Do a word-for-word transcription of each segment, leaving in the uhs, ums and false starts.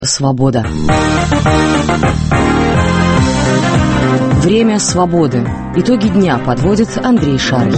Свобода. Время свободы. Итоги дня подводит Андрей Шарый.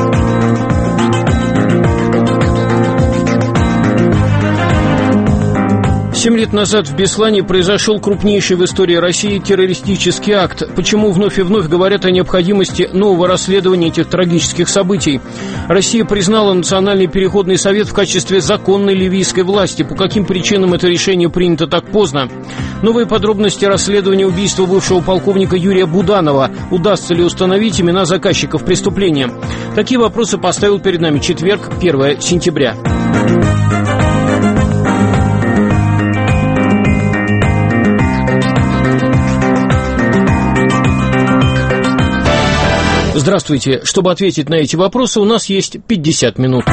Семь лет назад в Беслане произошел крупнейший в истории России террористический акт. Почему вновь и вновь говорят о необходимости нового расследования этих трагических событий? Россия признала Национальный переходный совет в качестве законной ливийской власти. По каким причинам это решение принято так поздно? Новые подробности расследования убийства бывшего полковника Юрия Буданова. Удастся ли установить имена заказчиков преступления? Такие вопросы поставил перед нами четверг, первое сентября. Здравствуйте. Чтобы ответить на эти вопросы, у нас есть пятьдесят минут.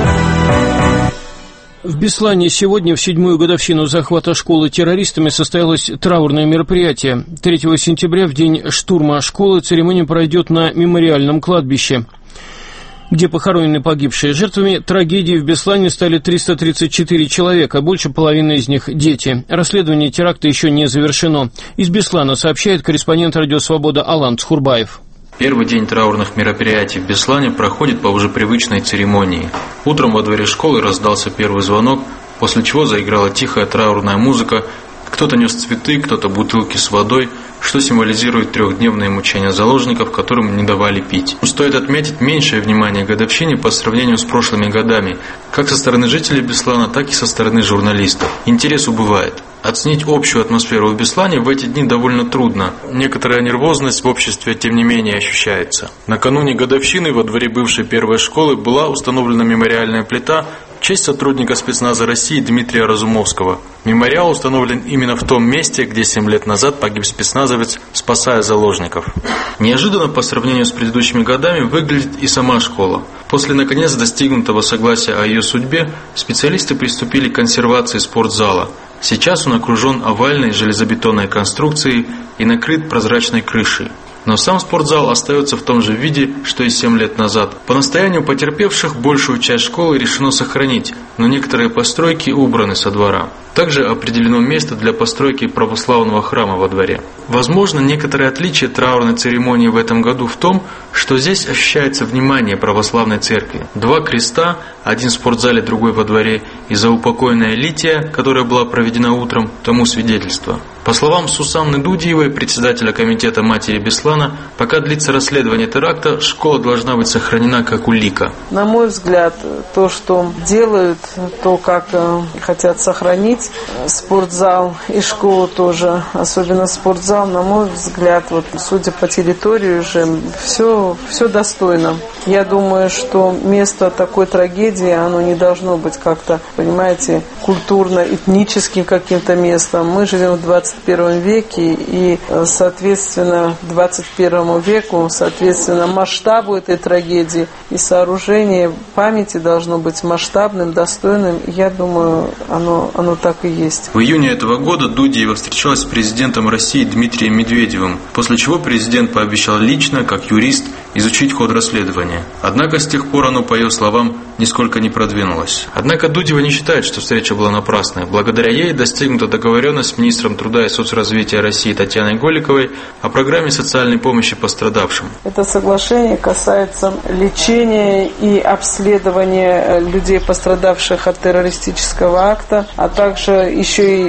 В Беслане сегодня, в седьмую годовщину захвата школы террористами, состоялось траурное мероприятие. третьего сентября, в день штурма школы, церемония пройдет на мемориальном кладбище, где похоронены погибшие. Жертвами трагедии в Беслане стали триста тридцать четыре человека, больше половины из них дети. Расследование теракта еще не завершено. Из Беслана сообщает корреспондент «Радио Свобода» Алан Цхурбаев. Первый день траурных мероприятий в Беслане проходит по уже привычной церемонии. Утром во дворе школы раздался первый звонок, после чего заиграла тихая траурная музыка. Кто-то нес цветы, кто-то бутылки с водой, что символизирует трехдневные мучения заложников, которым не давали пить. Стоит отметить меньшее внимание годовщине по сравнению с прошлыми годами, как со стороны жителей Беслана, так и со стороны журналистов. Интерес убывает. Оценить общую атмосферу в Беслане в эти дни довольно трудно. Некоторая нервозность в обществе, тем не менее, ощущается. Накануне годовщины во дворе бывшей первой школы была установлена мемориальная плита в честь сотрудника спецназа России Дмитрия Разумовского. Мемориал установлен именно в том месте, где семь лет назад погиб спецназовец, спасая заложников. Неожиданно по сравнению с предыдущими годами выглядит и сама школа. После наконец достигнутого согласия о ее судьбе, специалисты приступили к консервации спортзала. Сейчас он окружен овальной железобетонной конструкцией и накрыт прозрачной крышей. Но сам спортзал остается в том же виде, что и семь лет назад. По настоянию потерпевших большую часть школы решено сохранить, но некоторые постройки убраны со двора. Также определено место для постройки православного храма во дворе. Возможно, некоторые отличия траурной церемонии в этом году в том, что здесь ощущается внимание православной церкви. Два креста, один в спортзале, другой во дворе, и заупокойная лития, которая была проведена утром, тому свидетельство. По словам Сусанны Дудиевой, председателя комитета матери Беслана, пока длится расследование теракта, школа должна быть сохранена как улика. На мой взгляд, то, что делают, то, как хотят сохранить спортзал и школу тоже, особенно спортзал, на мой взгляд, вот, судя по территории уже, все, все достойно. Я думаю, что место такой трагедии, оно не должно быть как-то, понимаете, культурно-этническим каким-то местом. Мы живем в двадцать первом веке, и, соответственно, двадцать первому веку, соответственно, масштабу этой трагедии и сооружение памяти должно быть масштабным, достойным. Я думаю, оно, оно так и есть. В июне этого года Дудиева встречалась с президентом России Дмитрием Медведевым, после чего президент пообещал лично, как юрист, изучить ход расследования. Однако с тех пор оно, по ее словам, нисколько не продвинулось. Однако Дудиева не считает, что встреча была напрасной. Благодаря ей достигнута договоренность с министром труда и соцразвития России Татьяной Голиковой о программе социальной помощи пострадавшим. Это соглашение касается лечения и обследования людей, пострадавших от террористического акта, а также еще и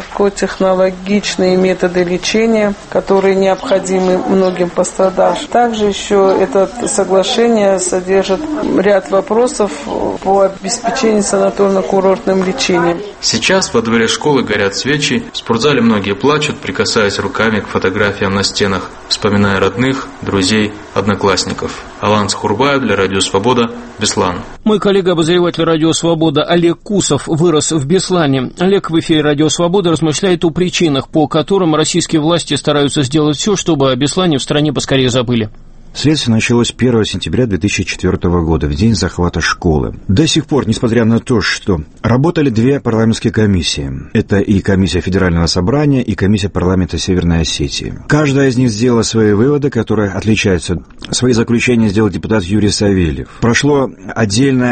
высокотехнологичные методы лечения, которые необходимы многим пострадавшим. Также еще это соглашение содержит ряд вопросов по обеспечению санаторно-курортным лечением. Сейчас во дворе школы горят свечи, в спортзале многие плачут, прикасаясь руками к фотографиям на стенах, вспоминая родных, друзей, одноклассников. Алан Цхурбаев для Радио Свобода, Беслан. Мой коллега-обозреватель Радио Свобода Олег Кусов вырос в Беслане. Олег в эфире Радио Свобода размышляет о причинах, по которым российские власти стараются сделать все, чтобы о Беслане в стране поскорее забыли. Следствие началось первого сентября две тысячи четвёртого года, в день захвата школы. До сих пор, несмотря на то, что работали две парламентские комиссии, это и комиссия Федерального собрания, и комиссия парламента Северной Осетии. Каждая из них сделала свои выводы, которые отличаются. Свои заключения сделал депутат Юрий Савельев. Прошло отдельное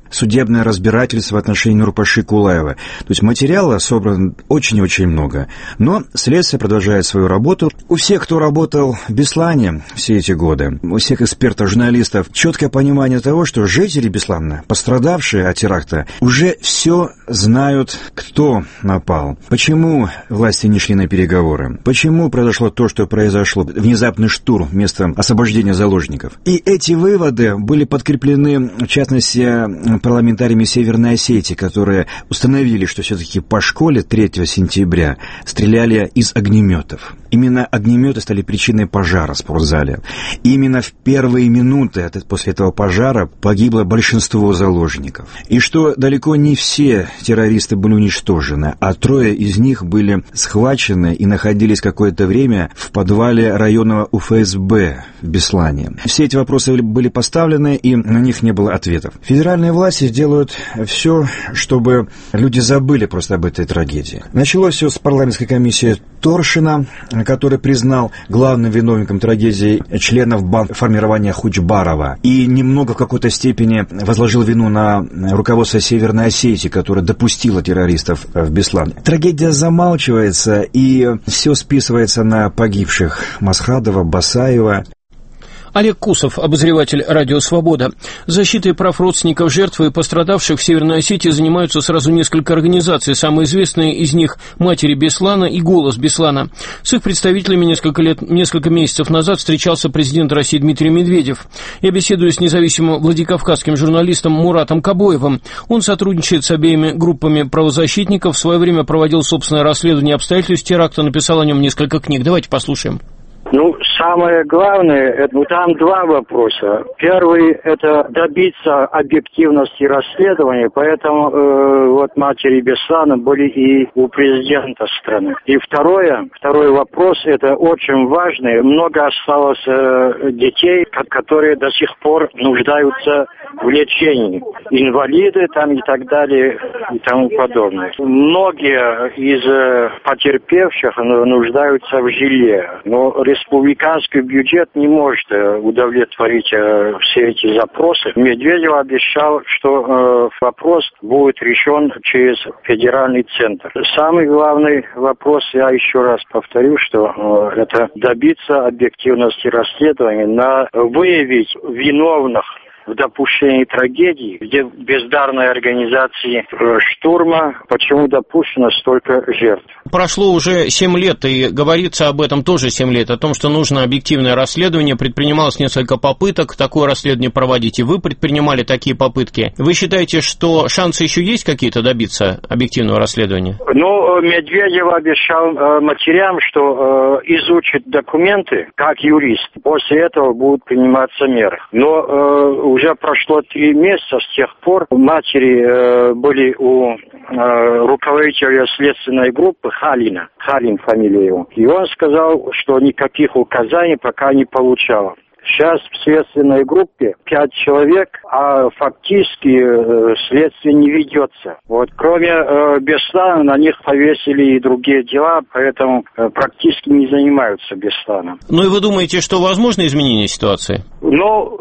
судебное разбирательство в отношении Нурпаши Кулаева. То есть материала собрано очень-очень много. Но следствие продолжает свою работу. У всех, кто работал в Беслане все эти годы, у всех экспертов, журналистов, четкое понимание того, что жители Беслана, пострадавшие от теракта, уже все знают, кто напал. Почему власти не шли на переговоры? Почему произошло то, что произошло? Внезапный штурм вместо освобождения заложников. И эти выводы были подкреплены, в частности, парламентариями Северной Осетии, которые установили, что все-таки по школе третьего сентября стреляли из огнеметов. Именно огнеметы стали причиной пожара в спортзале. И именно в первые минуты после этого пожара погибло большинство заложников. И что далеко не все террористы были уничтожены, а трое из них были схвачены и находились какое-то время в подвале районного У Эф Эс Бэ в Беслане. Все эти вопросы были поставлены, и на них не было ответов. Федеральные власти делают все, чтобы люди забыли просто об этой трагедии. Началось все с парламентской комиссии Торшина, который признал главным виновником трагедии членов бандформирования Хучбарова и немного в какой-то степени возложил вину на руководство Северной Осетии, которое допустило террористов в Беслан. Трагедия замалчивается, и все списывается на погибших Масхадова, Басаева. Олег Кусов, обозреватель «Радио Свобода». Защитой прав родственников жертв и пострадавших в Северной Осетии занимаются сразу несколько организаций. Самые известные из них «Матери Беслана» и «Голос Беслана». С их представителями несколько лет, несколько месяцев назад встречался президент России Дмитрий Медведев. Я беседую с независимым владикавказским журналистом Муратом Кабоевым. Он сотрудничает с обеими группами правозащитников, в свое время проводил собственное расследование обстоятельств теракта, написал о нем несколько книг. Давайте послушаем. Ну, самое главное, это, ну, там два вопроса. Первый – это добиться объективности расследования, поэтому э, вот матери Беслана были и у президента страны. И второе, второй вопрос, это очень важный. Много осталось э, детей, которые до сих пор нуждаются в лечении. Инвалиды там и так далее и тому подобное. Многие из э, потерпевших нуждаются в жилье, но республиканский бюджет не может удовлетворить э, все эти запросы. Медведев обещал, что э, вопрос будет решен через федеральный центр. Самый главный вопрос, я еще раз повторю, что э, это добиться объективности расследования, на выявить виновных в допущении трагедии, где бездарной организации штурма, почему допущено столько жертв. Прошло уже семь лет, и говорится об этом тоже семь лет, о том, что нужно объективное расследование. Предпринималось несколько попыток такое расследование проводить, и вы предпринимали такие попытки. Вы считаете, что шансы еще есть какие-то добиться объективного расследования? Ну, Медведев обещал э, матерям, что э, изучит документы как юрист. После этого будут приниматься меры. Но э, уже прошло три месяца с тех пор. Матери э, были у э, руководителя следственной группы Халина. Халин фамилия его. И он сказал, что никаких указаний пока не получал. Сейчас в следственной группе пять человек, а фактически э, следствие не ведется. Вот кроме э, Беслана на них повесили и другие дела, поэтому э, практически не занимаются Бесланом. Ну и вы думаете, что возможно изменение ситуации? Ну,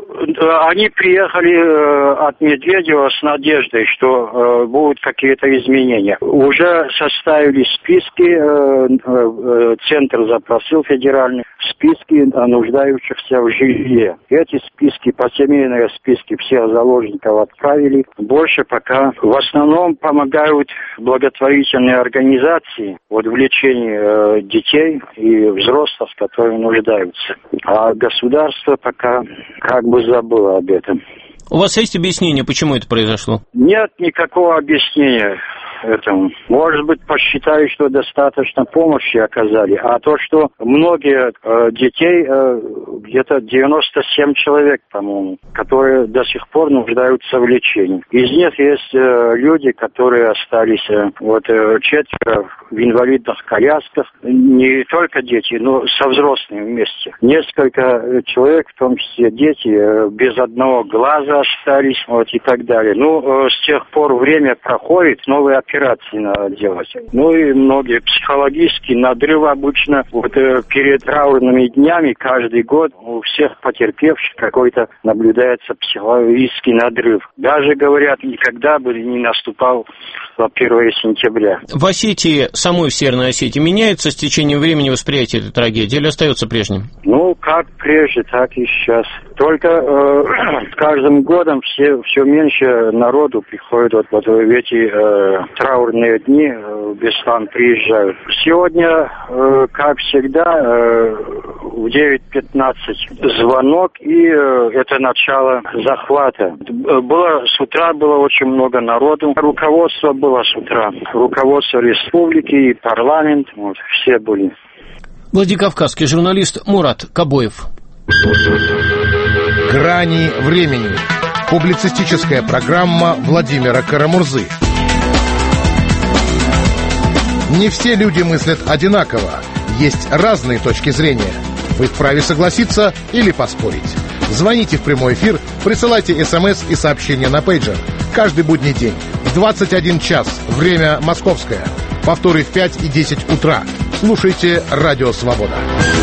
они приехали от Медведева с надеждой, что э, будут какие-то изменения. Уже составили списки, э, э, центр запросил федеральный, списки нуждающихся в жилье. Эти списки, посемейные списки всех заложников отправили. Больше пока в основном помогают благотворительные организации вот, в лечении э, детей и взрослых, которые нуждаются. А государство пока как бы забыло об этом. У вас есть объяснение, почему это произошло? Нет никакого объяснения этому. Может быть, посчитали, что достаточно помощи оказали. А то, что многие э, детей, э, где-то девяносто семь человек, по-моему, которые до сих пор нуждаются в лечении. Из них есть э, люди, которые остались, э, вот э, четверо в инвалидных колясках. Не только дети, но со взрослыми вместе. Несколько человек, в том числе дети, э, без одного глаза остались, вот и так далее. Ну, э, с тех пор время проходит, новые операции надо делать. Ну и многие психологические надрывы обычно вот э, перед траурными днями каждый год у всех потерпевших какой-то наблюдается психологический надрыв. Даже, говорят, никогда бы не наступал во первое сентября. В Осетии, самой в Северной Осетии, меняется с течением времени восприятие этой трагедии или остается прежним? Ну, как прежде, так и сейчас. Только э, с каждым годом все, все меньше народу приходит вот, вот в эти э, траурные дни э, в Беслан приезжают. Сегодня, э, как всегда, э, в девять пятнадцать звонок, и э, это начало захвата. Было, с утра было очень много народу. Руководство было с утра. Руководство республики и парламент, вот, все были. Владикавказский журналист Мурат Кабоев. «Грани времени». Публицистическая программа Владимира Карамурзы. Не все люди мыслят одинаково. Есть разные точки зрения. Вы вправе согласиться или поспорить. Звоните в прямой эфир, присылайте смс и сообщения на пейджер. Каждый будний день в двадцать один час. Время московское. Повторы в пять и десять утра. Слушайте «Радио Свобода».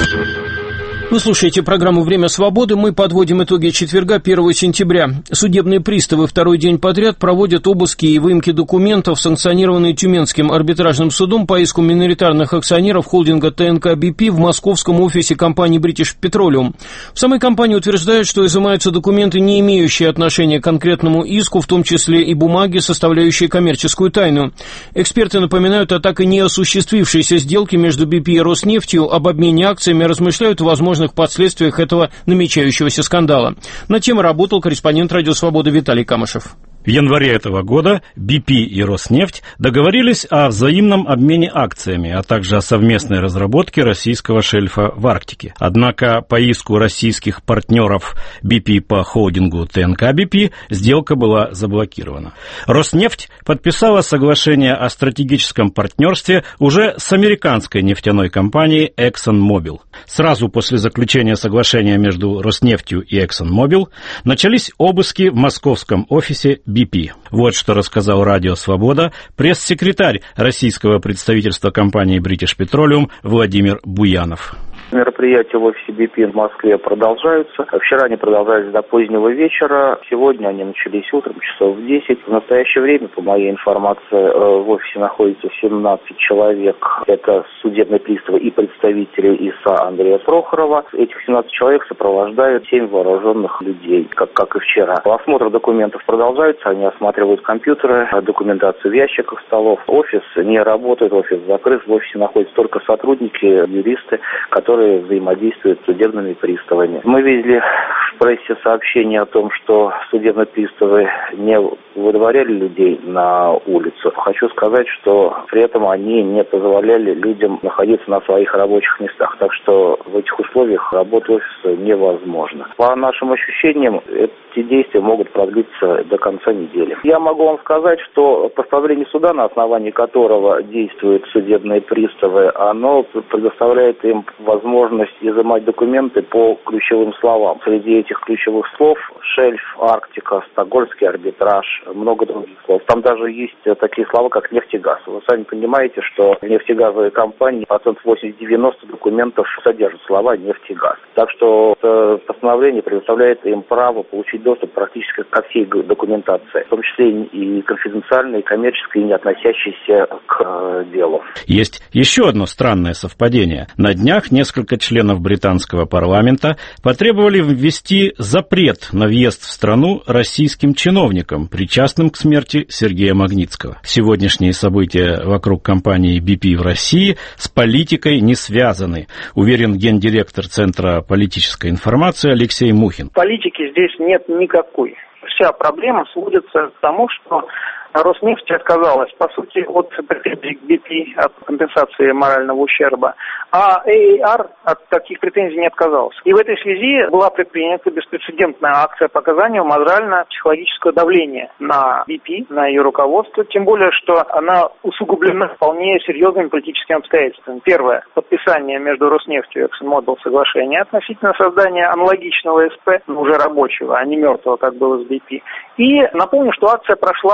Вы слушаете программу «Время свободы». Мы подводим итоги четверга, первого сентября. Судебные приставы второй день подряд проводят обыски и выемки документов, санкционированные Тюменским арбитражным судом по иску миноритарных акционеров холдинга ТНК би пи в московском офисе компании British Petroleum. В самой компании утверждают, что изымаются документы, не имеющие отношения к конкретному иску, в том числе и бумаги, составляющие коммерческую тайну. Эксперты напоминают о так и не осуществившейся сделке между би пи и Роснефтью об обмене акциями, размышляют о возможных последствиях этого намечающегося скандала. На тему работал корреспондент «Радио Свобода» Виталий Камышев. В январе этого года би пи и Роснефть договорились о взаимном обмене акциями, а также о совместной разработке российского шельфа в Арктике. Однако по иску российских партнеров би пи по холдингу ТНК би пи сделка была заблокирована. Роснефть подписала соглашение о стратегическом партнерстве уже с американской нефтяной компанией ExxonMobil. Сразу после заключения соглашения между Роснефтью и ExxonMobil начались обыски в московском офисе би пи. Вот что рассказал «Радио Свобода» пресс-секретарь российского представительства компании British Petroleum Владимир Буянов. Мероприятия в офисе би пи в Москве продолжаются. Вчера они продолжались до позднего вечера. Сегодня они начались утром, часов в десять. В настоящее время, по моей информации, в офисе находится семнадцать человек. Это судебные приставы и представители ИСА Андрея Прохорова. Этих семнадцать человек сопровождают семь вооруженных людей, как, как и вчера. Осмотр документов продолжается. Они осматривают компьютеры, документацию в ящиках столов. Офис не работает, офис закрыт. В офисе находятся только сотрудники, юристы, которые взаимодействуют с судебными приставами. Мы видели в прессе сообщение о том, что судебные приставы не выдворяли людей на улицу. Хочу сказать, что при этом они не позволяли людям находиться на своих рабочих местах. Так что в этих условиях работа офиса невозможна. По нашим ощущениям, эти действия могут продлиться до конца недели. Я могу вам сказать, что постановление суда, на основании которого действуют судебные приставы, оно предоставляет им возможность возможность изымать документы по ключевым словам. Среди этих ключевых слов шельф, Арктика, стокгольмский арбитраж, много других слов. Там даже есть такие слова, как нефть и газ. Вы сами понимаете, что нефтегазовые компании процентов восемьдесят-девяносто документов содержат слова нефть и газ. Так что это постановление предоставляет им право получить доступ практически ко всей документации, в том числе и конфиденциальной, и коммерческой, и не относящейся к делу. Есть еще одно странное совпадение. На днях несколько членов британского парламента потребовали ввести запрет на въезд в страну российским чиновникам, причастным к смерти Сергея Магнитского. Сегодняшние события вокруг компании би пи в России с политикой не связаны, уверен гендиректор Центра политической информации Алексей Мухин. Политики здесь нет никакой. Вся проблема сводится к тому, что Роснефть отказалась, по сути, от претензий к би пи, от компенсации морального ущерба, а эй эй ар от таких претензий не отказался. И в этой связи была предпринята беспрецедентная акция по оказанию морально-психологического давления на би пи, на ее руководство, тем более, что она усугублена вполне серьезными политическими обстоятельствами. Первое – подписание между Роснефтью и ExxonMobil соглашения относительно создания аналогичного эс пэ, но уже рабочего, а не мертвого, как было с би пи. И напомню, что акция прошла на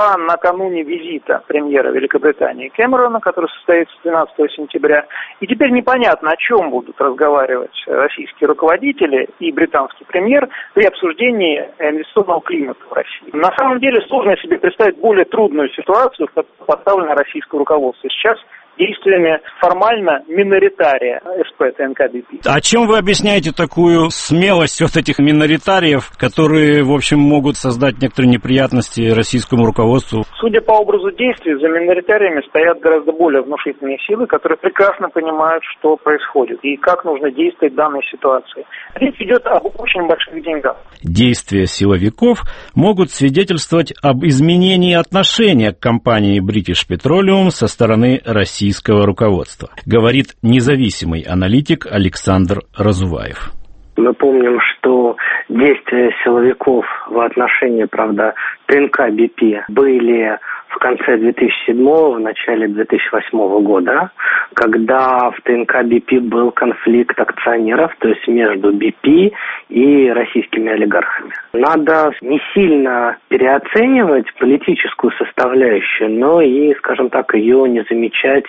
накануне визита премьера Великобритании Кэмерона, который состоится двенадцатого сентября. И теперь непонятно, о чем будут разговаривать российские руководители и британский премьер при обсуждении инвестиционного климата в России. На самом деле сложно себе представить более трудную ситуацию, в которой поставлено российское руководство сейчас действиями формально миноритария СП ТНК-БП. А чем вы объясняете такую смелость вот этих миноритариев, которые, в общем, могут создать некоторые неприятности российскому руководству? Судя по образу действий, за миноритариями стоят гораздо более внушительные силы, которые прекрасно понимают, что происходит и как нужно действовать в данной ситуации. Речь идет об очень больших деньгах. Действия силовиков могут свидетельствовать об изменении отношения к компании British Petroleum со стороны России. Руководства, говорит независимый аналитик Александр Разуваев. Мы помним, что действия силовиков в отношении, правда, ТНК-БП были в конце две тысячи седьмого, в начале две тысячи восьмого года, когда в ТНК-БП был конфликт акционеров, то есть между БП и российскими олигархами. Надо не сильно переоценивать политическую составляющую, но и, скажем так, ее не замечать,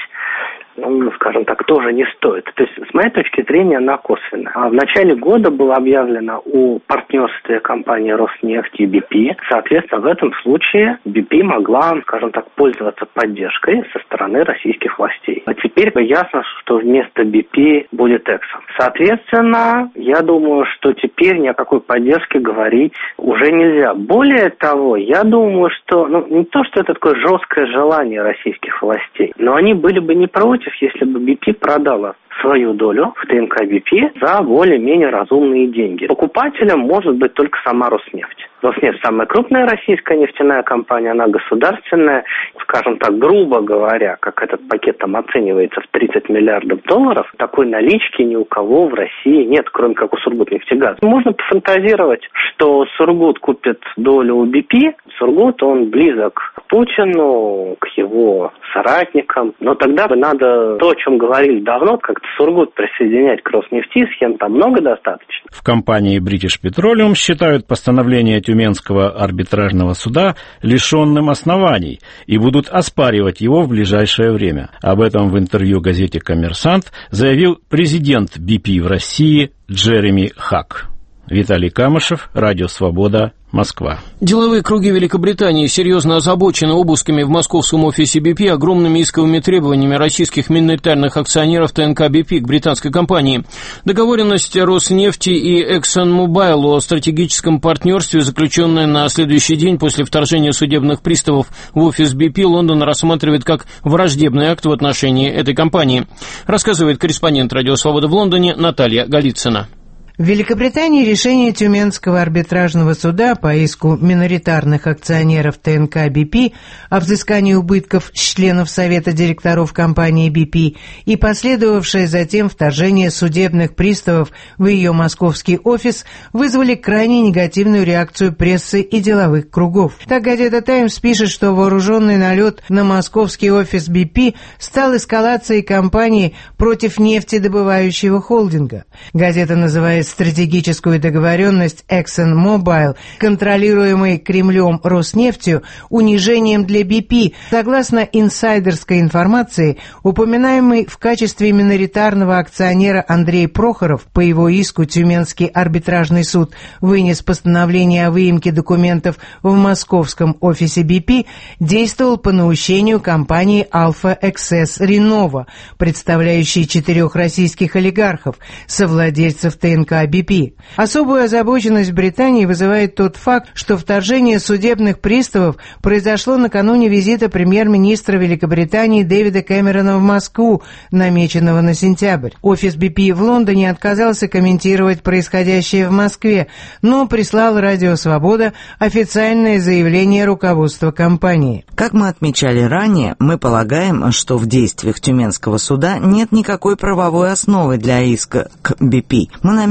ну, скажем так, тоже не стоит. То есть, с моей точки зрения, она косвенная. А в начале года было объявлено о партнерстве компании Роснефть и БП. Соответственно, в этом случае БП могла, скажем так, пользоваться поддержкой со стороны российских властей. А теперь ясно, что вместо БП будет Эксон. Соответственно, я думаю, что теперь ни о какой поддержке говорить уже нельзя. Более того, я думаю, что, ну, не то, что это такое жесткое желание российских властей, но они были бы не против, если бы БП продала свою долю в ТНК-БП за более-менее разумные деньги. Покупателем может быть только сама Роснефть. Роснефть самая крупная российская нефтяная компания, она государственная. Скажем так, грубо говоря, как этот пакет там оценивается в тридцать миллиардов долларов, такой налички ни у кого в России нет, кроме как у Сургутнефтегаза. Можно пофантазировать, что Сургут купит долю у БП. Сургут, он близок к Путину, к его соратникам. Но тогда бы надо то, о чем говорили давно, как-то Сургут присоединять к Роснефти, схем там много достаточно. В компании British Petroleum считают постановление Тюменского арбитражного суда лишенным оснований и будут оспаривать его в ближайшее время. Об этом в интервью газете «Коммерсант» заявил президент БП в России Джереми Хак. Виталий Камышев, Радио Свобода, Москва. Деловые круги Великобритании серьезно озабочены обысками в московском офисе БП, огромными исковыми требованиями российских миноритарных акционеров ТНК-БП к британской компании. Договоренность Роснефти и ExxonMobil о стратегическом партнерстве, заключенная на следующий день после вторжения судебных приставов в офис БП, Лондон рассматривает как враждебный акт в отношении этой компании, рассказывает корреспондент Радио Свобода в Лондоне Наталья Голицына. В Великобритании решение Тюменского арбитражного суда по иску миноритарных акционеров ТНК-БП о взыскании убытков с членов Совета директоров компании БП и последовавшее затем вторжение судебных приставов в ее московский офис вызвали крайне негативную реакцию прессы и деловых кругов. Так газета «Таймс» пишет, что вооруженный налет на московский офис БП стал эскалацией кампании против нефтедобывающего холдинга. Газета называет стратегическую договоренность ExxonMobil, контролируемой Кремлем Роснефтью, унижением для БП. Согласно инсайдерской информации, упоминаемый в качестве миноритарного акционера Андрей Прохоров, по его иску Тюменский арбитражный суд вынес постановление о выемке документов в московском офисе БП, действовал по наущению компании Alpha Excess Renova, представляющей четырех российских олигархов, совладельцев ТНК БП. Особую озабоченность в Британии вызывает тот факт, что вторжение судебных приставов произошло накануне визита премьер-министра Великобритании Дэвида Кэмерона в Москву, намеченного на сентябрь. Офис БП в Лондоне отказался комментировать происходящее в Москве, но прислал Радио Свобода официальное заявление руководства компании. Как мы отмечали ранее, мы полагаем, что в действиях Тюменского суда нет никакой правовой основы для иска к БП. Мы намерены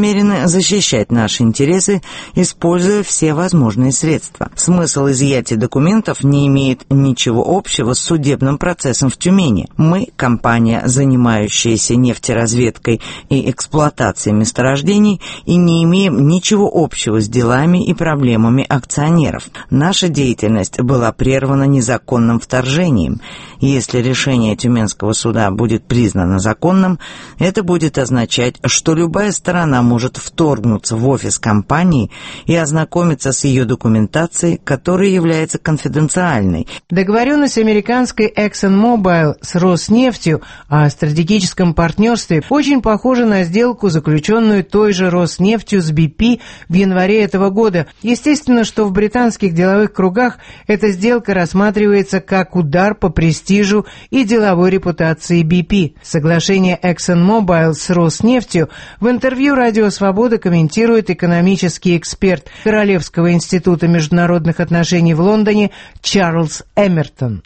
намерены защищать наши интересы, используя все возможные средства. Смысл изъятия документов не имеет ничего общего с судебным процессом в Тюмени. Мы, компания, занимающаяся нефтеразведкой и эксплуатацией месторождений, и не имеем ничего общего с делами и проблемами акционеров. Наша деятельность была прервана незаконным вторжением. Если решение Тюменского суда будет признано законным, это будет означать, что любая сторона может вторгнуться в офис компании и ознакомиться с ее документацией, которая является конфиденциальной. Договоренность американской ExxonMobil с Роснефтью о стратегическом партнерстве очень похожа на сделку, заключенную той же Роснефтью с би пи в январе этого года. Естественно, что в британских деловых кругах эта сделка рассматривается как удар по престижу и деловой репутации би пи. Соглашение ExxonMobil с Роснефтью в интервью «Радио Свобода» комментирует экономический эксперт Королевского института международных отношений в Лондоне Чарльз Эмертон.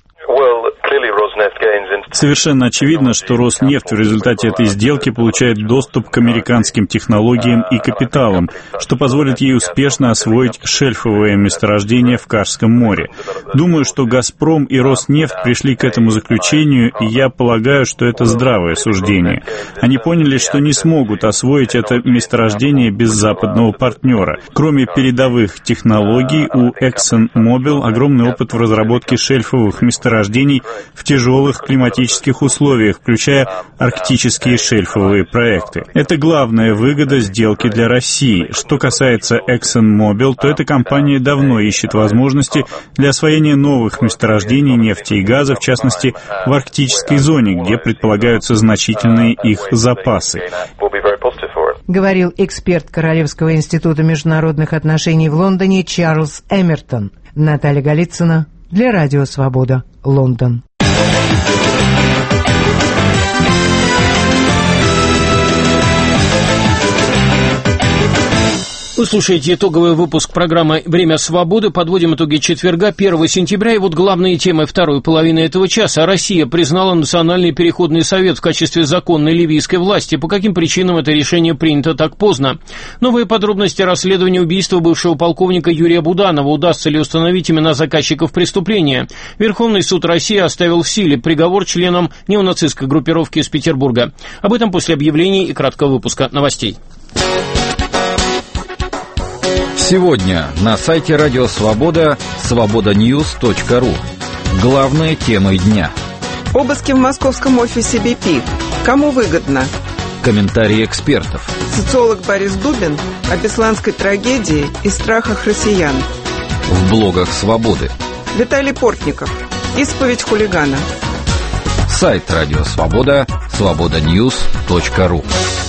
Совершенно очевидно, что Роснефть в результате этой сделки получает доступ к американским технологиям и капиталам, что позволит ей успешно освоить шельфовые месторождения в Карском море. Думаю, что «Газпром» и «Роснефть» пришли к этому заключению, и я полагаю, что это здравое суждение. Они поняли, что не смогут освоить это месторождение без западного партнера. Кроме передовых технологий, у ExxonMobil огромный опыт в разработке шельфовых месторождений в тяжелых климатических условиях, включая арктические шельфовые проекты. Это главная выгода сделки для России. Что касается ExxonMobil, то эта компания давно ищет возможности для освоения новых месторождений нефти и газа, в частности, в арктической зоне, где предполагаются значительные их запасы. Говорил эксперт Королевского института международных отношений в Лондоне Чарльз Эмертон. Наталья Голицына для Радио Свобода, Лондон. Вы слушаете итоговый выпуск программы «Время свободы». Подводим итоги четверга, первого сентября. И вот главные темы второй половины этого часа. Россия признала Национальный переходный совет в качестве законной ливийской власти. По каким причинам это решение принято так поздно? Новые подробности расследования убийства бывшего полковника Юрия Буданова. Удастся ли установить имена заказчиков преступления? Верховный суд России оставил в силе приговор членам неонацистской группировки из Петербурга. Об этом после объявлений и краткого выпуска новостей. Сегодня на сайте Радио Свобода свобода ньюс точка ру. Главные темы дня. Обыски в московском офисе би пи. Кому выгодно? Комментарии экспертов. Социолог Борис Дубин о бесланской трагедии и страхах россиян. В блогах Свободы. Виталий Портников. Исповедь хулигана. Сайт Радио Свобода свобода ньюс точка ру.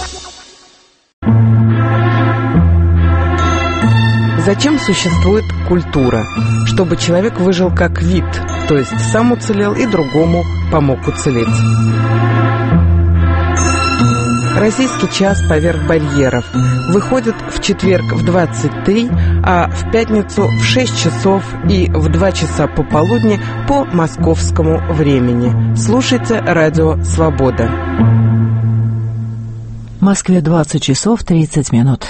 Зачем существует культура? Чтобы человек выжил как вид, то есть сам уцелел и другому помог уцелеть. Российский час поверх барьеров выходит в четверг в двадцать три, а в пятницу в шесть часов и в два часа пополудни по московскому времени. Слушайте Радио Свобода. В Москве двадцать часов тридцать минут.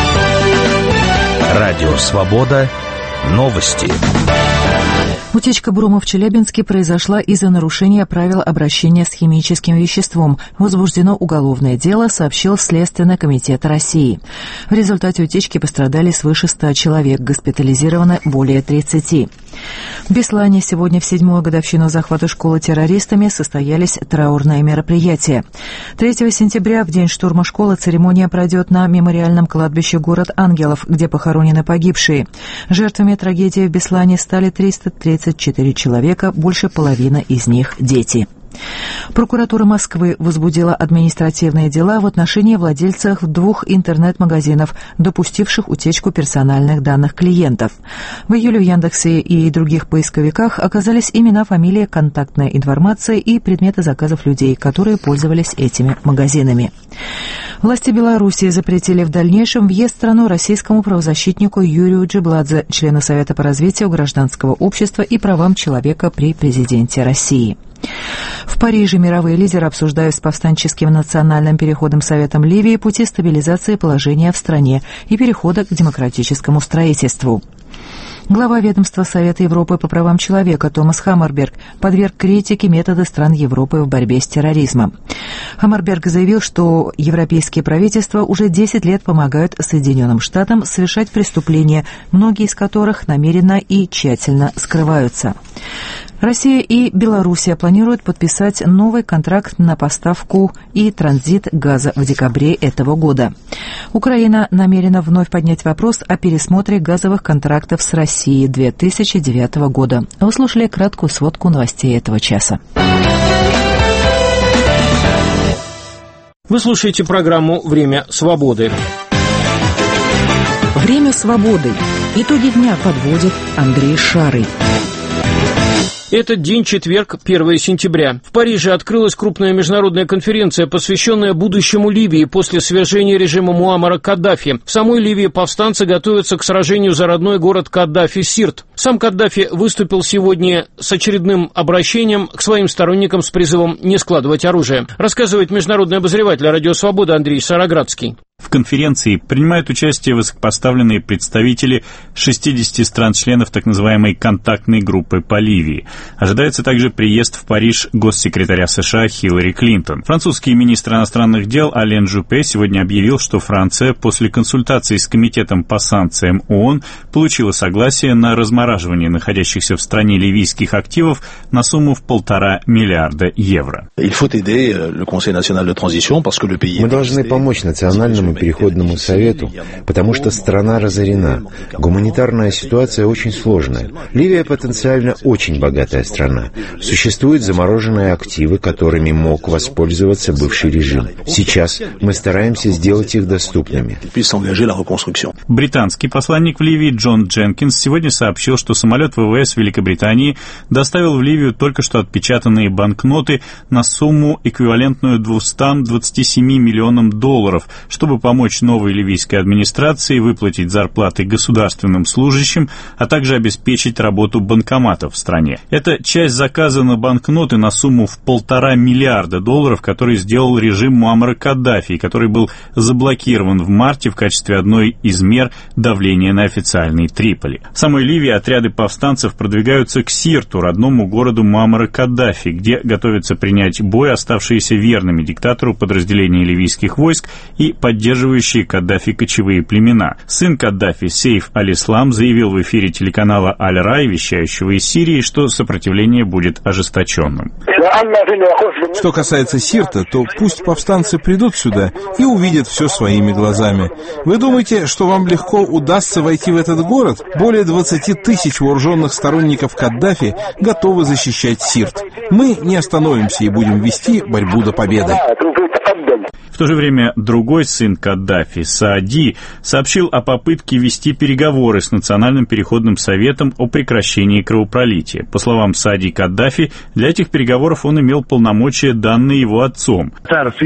Радио Свобода. Новости. Утечка брома в Челябинске произошла из-за нарушения правил обращения с химическим веществом. Возбуждено уголовное дело, сообщил Следственный комитет России. В результате утечки пострадали свыше ста человек, госпитализировано более тридцати. В Беслане сегодня в седьмую годовщину захвата школы террористами состоялись траурные мероприятия. третьего сентября, в день штурма школы, церемония пройдет на мемориальном кладбище «Город ангелов», где похоронены погибшие. Жертвами трагедии в Беслане стали триста тридцать четыре человека, больше половины из них – дети. Прокуратура Москвы возбудила административные дела в отношении владельцев двух интернет-магазинов, допустивших утечку персональных данных клиентов. В июле в Яндексе и других поисковиках оказались имена, фамилия, контактная информация и предметы заказов людей, которые пользовались этими магазинами. Власти Белоруссии запретили в дальнейшем въезд в страну российскому правозащитнику Юрию Джибладзе, члену Совета по развитию гражданского общества и правам человека при президенте России. В Париже мировые лидеры обсуждают с повстанческим национальным переходным советом Ливии пути стабилизации положения в стране и перехода к демократическому строительству. Глава ведомства Совета Европы по правам человека Томас Хаммерберг подверг критике методы стран Европы в борьбе с терроризмом. Хаммерберг заявил, что европейские правительства уже десять лет помогают Соединенным Штатам совершать преступления, многие из которых намеренно и тщательно скрываются. Россия и Белоруссия планируют подписать новый контракт на поставку и транзит газа в декабре этого года. Украина намерена вновь поднять вопрос о пересмотре газовых контрактов с Россией две тысячи девятого года. Вы слушали краткую сводку новостей этого часа. Вы слушаете программу «Время свободы». Время свободы. Итоги дня подводит Андрей Шарый. Этот день, четверг, первое сентября. В Париже открылась крупная международная конференция, посвященная будущему Ливии после свержения режима Муаммара Каддафи. В самой Ливии повстанцы готовятся к сражению за родной город Каддафи Сирт. Сам Каддафи выступил сегодня с очередным обращением к своим сторонникам с призывом не складывать оружие. Рассказывает международный обозреватель «Радио Свобода» Андрей Шароградский. В конференции принимают участие высокопоставленные представители шестидесяти стран-членов так называемой контактной группы по Ливии. Ожидается также приезд в Париж госсекретаря США Хиллари Клинтон. Французский министр иностранных дел Ален Жупе сегодня объявил, что Франция после консультаций с Комитетом по санкциям ООН получила согласие на размораживание находящихся в стране ливийских активов на сумму в полтора миллиарда евро. Мы должны помочь национальному переходному совету, потому что страна разорена. Гуманитарная ситуация очень сложная. Ливия потенциально очень богатая страна. Существуют замороженные активы, которыми мог воспользоваться бывший режим. Сейчас мы стараемся сделать их доступными. Британский посланник в Ливии Джон Дженкинс сегодня сообщил, что самолет ВВС Великобритании доставил в Ливию только что отпечатанные банкноты на сумму, эквивалентную двумстам двадцати семи миллионам долларов, чтобы помочь новой ливийской администрации выплатить зарплаты государственным служащим, а также обеспечить работу банкоматов в стране. Это часть заказа на банкноты на сумму в полтора миллиарда долларов, который сделал режим Муаммара Каддафи, который был заблокирован в марте в качестве одной из мер давления на официальный Триполи. В самой Ливии отряды повстанцев продвигаются к Сирту, родному городу Муаммара Каддафи, где готовятся принять бой оставшиеся верными диктатору подразделения ливийских войск и поддерживающие Каддафи кочевые племена. Сын Каддафи, Сейф аль-Ислам, заявил в эфире телеканала Аль-Рай, вещающего из Сирии, что сопротивление будет ожесточенным. Что касается Сирта, то пусть повстанцы придут сюда и увидят все своими глазами. Вы думаете, что вам легко удастся войти в этот город? Более двадцати тысяч вооруженных сторонников Каддафи готовы защищать Сирт. Мы не остановимся и будем вести борьбу до победы. В то же время другой сын Каддафи, Саади, сообщил о попытке вести переговоры с Национальным переходным советом о прекращении кровопролития. По словам Саади Каддафи, для этих переговоров он имел полномочия, данные его отцом. В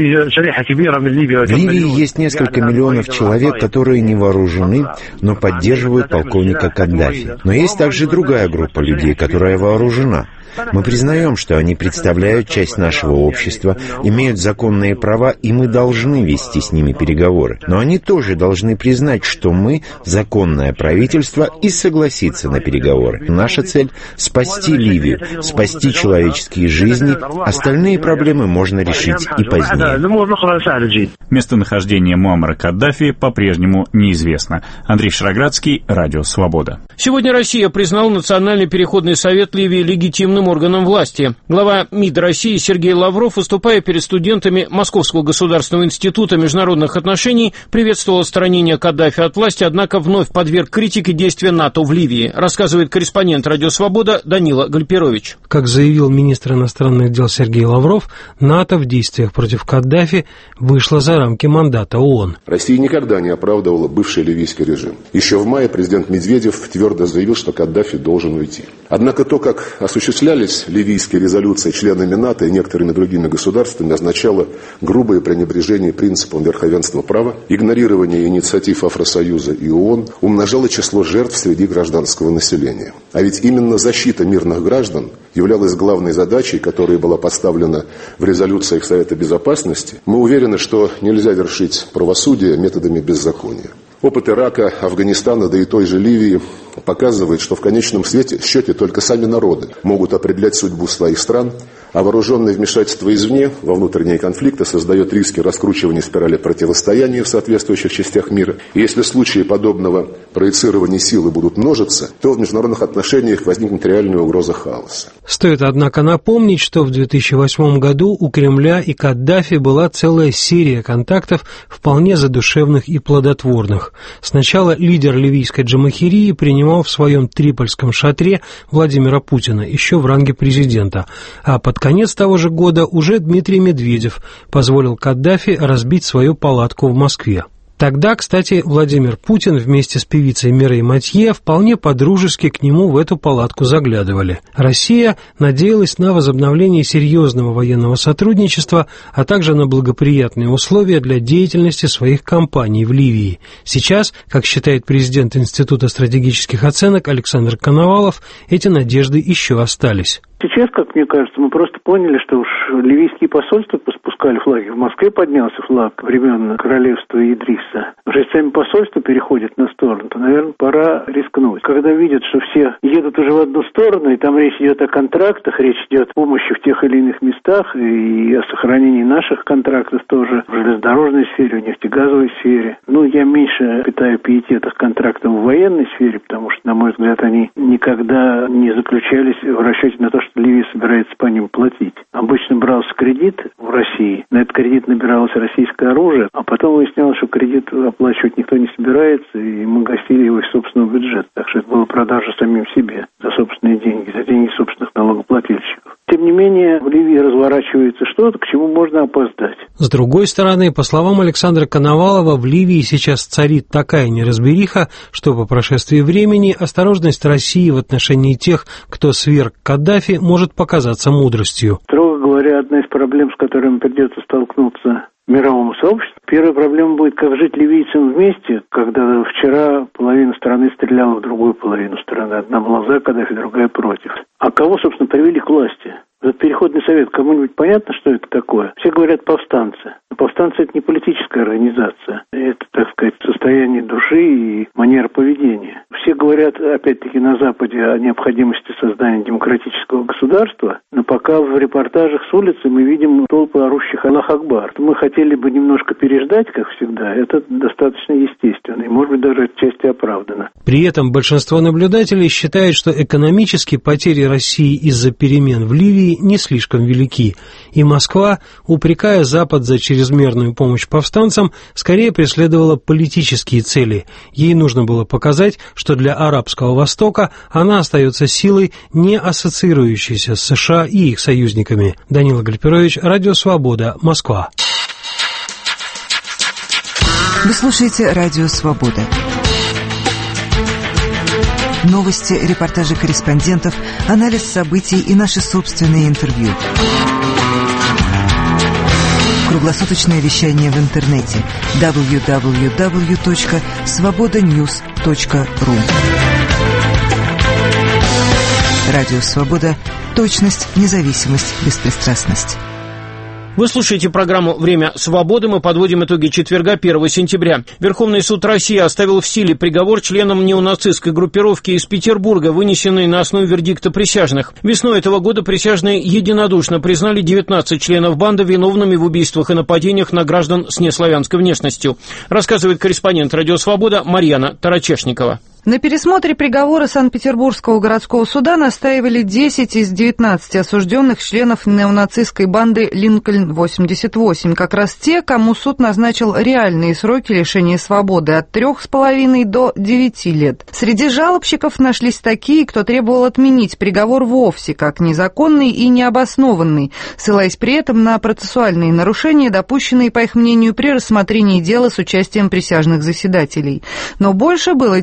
Ливии есть несколько миллионов человек, которые не вооружены, но поддерживают полковника Каддафи. Но есть также другая группа людей, которая вооружена. Мы признаем, что они представляют часть нашего общества, имеют законные права, и мы должны вести с ними переговоры. Но они тоже должны признать, что мы — законное правительство, и согласиться на переговоры. Наша цель — спасти Ливию, спасти человеческие жизни. Остальные проблемы можно решить и позднее. Местонахождение Муаммара Каддафи по-прежнему неизвестно. Андрей Шароградский, Радио Свобода. Сегодня Россия признала Национальный переходный совет Ливии легитимным органом власти. Глава МИД России Сергей Лавров, выступая перед студентами Московского государственного института международных отношений, приветствовал отстранение Каддафи от власти, однако вновь подверг критике действия НАТО в Ливии, рассказывает корреспондент «Радио Свобода» Данила Гальперович. Как заявил министр иностранных дел Сергей Лавров, НАТО в действиях против Каддафи вышло за рамки мандата ООН. Россия никогда не оправдывала бывший ливийский режим. Еще в мае президент Медведев твердо заявил, что Каддафи должен уйти. Однако то, как осуществляется Отклонялись ливийские резолюции членами НАТО и некоторыми другими государствами означало грубое пренебрежение принципом верховенства права, игнорирование инициатив Афросоюза и ООН, умножало число жертв среди гражданского населения. А ведь именно защита мирных граждан являлась главной задачей, которая была поставлена в резолюциях Совета Безопасности. Мы уверены, что нельзя вершить правосудие методами беззакония. Опыт Ирака, Афганистана, да и той же Ливии показывает, что в конечном счете только сами народы могут определять судьбу своих стран, а вооруженное вмешательство извне во внутренние конфликты создает риски раскручивания спирали противостояния в соответствующих частях мира. И если случаи подобного проецирования силы будут множиться, то в международных отношениях возникнет реальная угроза хаоса. Стоит, однако, напомнить, что в две тысячи восьмом году у Кремля и Каддафи была целая серия контактов, вполне задушевных и плодотворных. Сначала лидер ливийской Джамахирии принимал в своем трипольском шатре Владимира Путина, еще в ранге президента, а под конец того же года уже Дмитрий Медведев позволил Каддафи разбить свою палатку в Москве. Тогда, кстати, Владимир Путин вместе с певицей Мирей Матье вполне по-дружески к нему в эту палатку заглядывали. Россия надеялась на возобновление серьезного военного сотрудничества, а также на благоприятные условия для деятельности своих компаний в Ливии. Сейчас, как считает президент Института стратегических оценок Александр Коновалов, эти надежды еще остались. Сейчас, как мне кажется, мы просто поняли, что уж ливийские посольства поспускали флаги. В Москве поднялся флаг времен королевства Идриса. Уже сами посольства переходят на сторону, то, наверное, пора рискнуть. Когда видят, что все едут уже в одну сторону, и там речь идет о контрактах, речь идет о помощи в тех или иных местах, и о сохранении наших контрактов тоже в железнодорожной сфере, в нефтегазовой сфере. Ну, я меньше питаю пиетета к контрактам в военной сфере, потому что, на мой взгляд, они никогда не заключались в расчете на то, что Ливия собирается по ним платить. Обычно брался кредит в России, на этот кредит набиралось российское оружие, а потом выяснялось, что кредит оплачивать никто не собирается, и мы гасили его из собственного бюджета. Так что это была продажа самим себе за собственные деньги, за деньги собственных налогоплательщиков. Тем не менее, в Ливии разворачивается что-то, к чему можно опоздать. С другой стороны, по словам Александра Коновалова, в Ливии сейчас царит такая неразбериха, что по прошествии времени осторожность России в отношении тех, кто сверг Каддафи, может показаться мудростью. Строго говоря, одна из проблем, с которыми придется столкнуться мировому сообществу. Первая проблема будет, как жить ливийцам вместе, когда вчера половина страны стреляла в другую половину страны. Одна была за Каддафи, другая против. А кого, собственно, привели к власти? Этот переходный совет, кому-нибудь понятно, что это такое? Все говорят повстанцы. Но повстанцы – это не политическая организация. Это, так сказать, состояние души и манера поведения. Все говорят, опять-таки, на Западе о необходимости создания демократического государства, но пока в репортажах с улицы мы видим толпы орущих «Аллах Акбар». Мы хотели бы немножко переждать, как всегда. Это достаточно естественно и, может быть, даже отчасти оправдано. При этом большинство наблюдателей считает, что экономические потери России из-за перемен в Ливии не слишком велики, и Москва, упрекая Запад за чрезмерную помощь повстанцам, скорее преследовала политические цели. Ей нужно было показать, что для Арабского Востока она остается силой, не ассоциирующейся с США и их союзниками. Данила Гальперович, Радио Свобода, Москва. Вы слушаете Радио Свобода. Новости, репортажи корреспондентов, анализ событий и наши собственные интервью. Круглосуточное вещание в интернете дабл ю дабл ю дабл ю точка свобода ньюс точка ру. Радио Свобода. Точность, независимость, беспристрастность. Вы слушаете программу «Время свободы». Мы подводим итоги четверга, первого сентября. Верховный суд России оставил в силе приговор членам неонацистской группировки из Петербурга, вынесенный на основе вердикта присяжных. Весной этого года присяжные единодушно признали девятнадцать членов банды виновными в убийствах и нападениях на граждан с неславянской внешностью. Рассказывает корреспондент «Радио Свобода» Марьяна Тарачешникова. На пересмотре приговора Санкт-Петербургского городского суда настаивали десять из девятнадцати осужденных членов неонацистской банды «Линкольн восемьдесят восемь», как раз те, кому суд назначил реальные сроки лишения свободы от трех с половиной до девяти лет. Среди жалобщиков нашлись такие, кто требовал отменить приговор вовсе, как незаконный и необоснованный, ссылаясь при этом на процессуальные нарушения, допущенные, по их мнению, при рассмотрении дела с участием присяжных заседателей. Но больше было тех, кто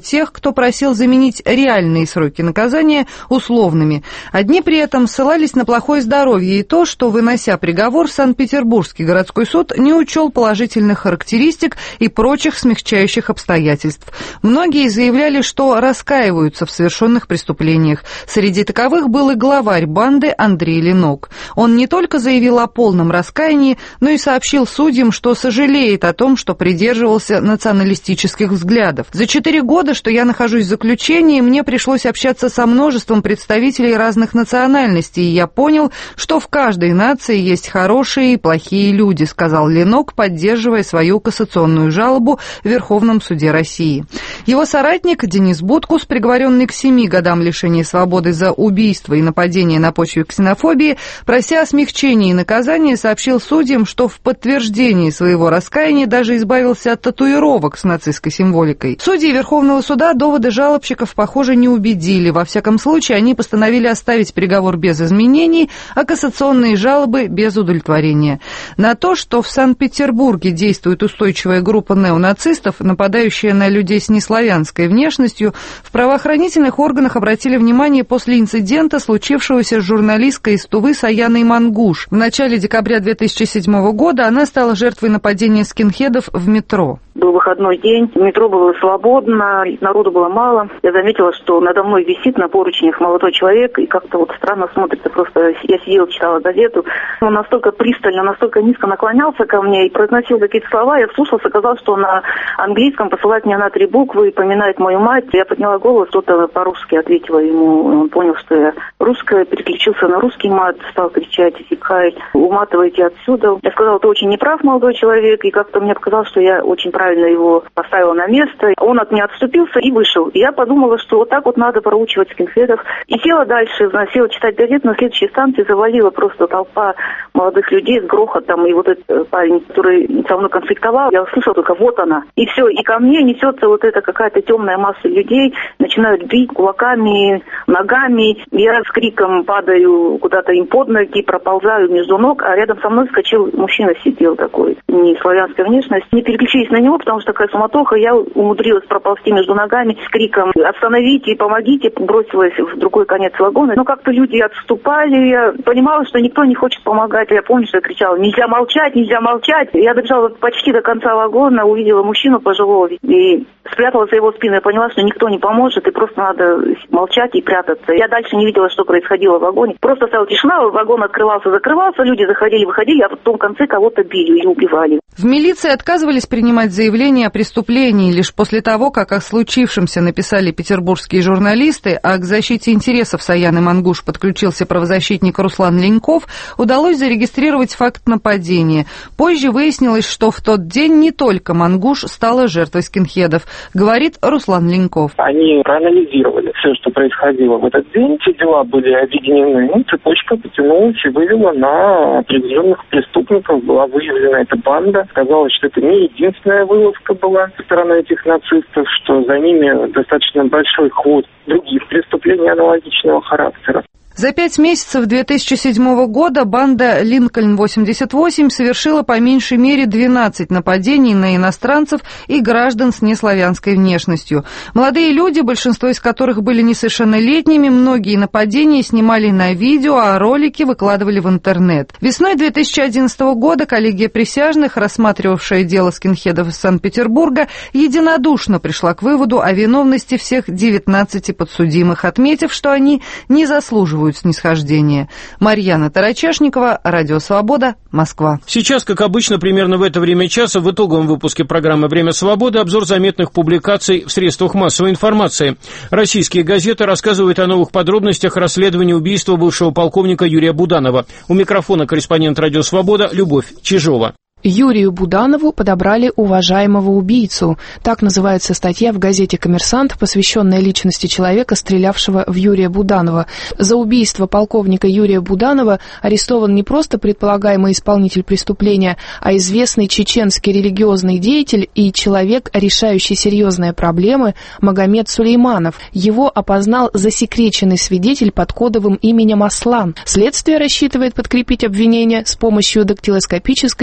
что просил заменить реальные сроки наказания условными. Одни при этом ссылались на плохое здоровье и то, что, вынося приговор, Санкт-Петербургский городской суд не учел положительных характеристик и прочих смягчающих обстоятельств. Многие заявляли, что раскаиваются в совершенных преступлениях. Среди таковых был и главарь банды Андрей Ленок. Он не только заявил о полном раскаянии, но и сообщил судьям, что сожалеет о том, что придерживался националистических взглядов. За четыре года, что я нахожусь в заключении, мне пришлось общаться со множеством представителей разных национальностей, и я понял, что в каждой нации есть хорошие и плохие люди, сказал Ленок, поддерживая свою кассационную жалобу в Верховном суде России. Его соратник Денис Буткус, приговоренный к семи годам лишения свободы за убийство и нападение на почве ксенофобии, прося о смягчении наказания, сообщил судьям, что в подтверждении своего раскаяния даже избавился от татуировок с нацистской символикой. Судьи Верховного суда доводы жалобщиков, похоже, не убедили. Во всяком случае, они постановили оставить приговор без изменений, а кассационные жалобы без удовлетворения. На то, что в Санкт-Петербурге действует устойчивая группа неонацистов, нападающая на людей с неславянской внешностью, в правоохранительных органах обратили внимание после инцидента, случившегося с журналисткой из Тувы Саяной Мангуш. В начале декабря две тысячи седьмого года она стала жертвой нападения скинхедов в метро. Был выходной день, метро было свободно, народу было мало. Я заметила, что надо мной висит на поручнях молодой человек, и как-то вот странно смотрится. Просто я сидела, читала газету. Он настолько пристально, настолько низко наклонялся ко мне и произносил какие-то слова. Я вслушалась, оказалось, что на английском посылает меня на три буквы и поминает мою мать. Я подняла голову, кто-то по-русски ответила ему. Он понял, что я русская, переключился на русский мат, стал кричать, исекать, уматывайте отсюда. Я сказала, ты очень неправ, молодой человек, и как-то мне показалось, что я очень правильно его поставила на место. Он от меня отступился и вышел. И я подумала, что вот так вот надо проучивать скинхедов. И села дальше, села читать газету. На следующей станции завалила просто толпа молодых людей с грохотом. И вот этот парень, который со мной конфликтовал, я услышала только вот она. И все. И ко мне несется вот эта какая-то темная масса людей. Начинают бить кулаками, ногами. Я с криком падаю куда-то им под ноги, проползаю между ног. А рядом со мной вскочил мужчина, сидел такой, не славянской внешности. Не переключились на него, потому что такая суматоха. Я умудрилась проползти между ногами с криком «Остановите, помогите!» Бросилась в другой конец вагона. Но как-то люди отступали. Я понимала, что никто не хочет помогать. Я помню, что я кричала «Нельзя молчать! Нельзя молчать!» Я добежала почти до конца вагона, увидела мужчину пожилого и спряталась за его спину. Я поняла, что никто не поможет, и просто надо молчать и прятаться. Я дальше не видела, что происходило в вагоне. Просто стала тишина, вагон открывался, закрывался, люди заходили, выходили, а в том конце кого-то били или убивали. В милиции отказывались принимать заявления о преступлении лишь после того, как о случившемся написали петербургские журналисты, а к защите интересов Саяны Мангуш подключился правозащитник Руслан Леньков, удалось зарегистрировать факт нападения. Позже выяснилось, что в тот день не только Мангуш стала жертвой скинхедов, говорит Руслан Леньков. Они проанализировали все, что происходило в этот день. Все дела были объединены. Цепочка потянулась и вывела на определенных преступников. Была выявлена эта банда. Казалось, что это не единственная вылазка была со стороны этих нацистов, что за ними достаточно большой хвост других преступлений аналогичного характера. За пять месяцев две тысячи седьмого года банда «Линкольн восемьдесят восемь» совершила по меньшей мере двенадцать нападений на иностранцев и граждан с неславянской внешностью. Молодые люди, большинство из которых были несовершеннолетними, многие нападения снимали на видео, а ролики выкладывали в интернет. Весной две тысячи одиннадцатого года коллегия присяжных, рассматривавшая дело скинхедов из Санкт-Петербурга, единодушно пришла к выводу о виновности всех девятнадцати подсудимых, отметив, что они не заслуживают снисхождения. Марьяна Тарачешникова, Радио Свобода, Москва. Сейчас, как обычно, примерно в это время часа в итоговом выпуске программы «Время свободы» обзор заметных публикаций в средствах массовой информации. Российские газеты рассказывают о новых подробностях расследования убийства бывшего полковника Юрия Буданова. У микрофона корреспондент «Радио Свобода» Любовь Чижова. Юрию Буданову подобрали уважаемого убийцу. Так называется статья в газете «Коммерсант», посвященная личности человека, стрелявшего в Юрия Буданова. За убийство полковника Юрия Буданова арестован не просто предполагаемый исполнитель преступления, а известный чеченский религиозный деятель и человек, решающий серьезные проблемы, Магомед Сулейманов. Его опознал засекреченный свидетель под кодовым именем Аслан. Следствие рассчитывает подкрепить обвинение с помощью дактилоскопической и генной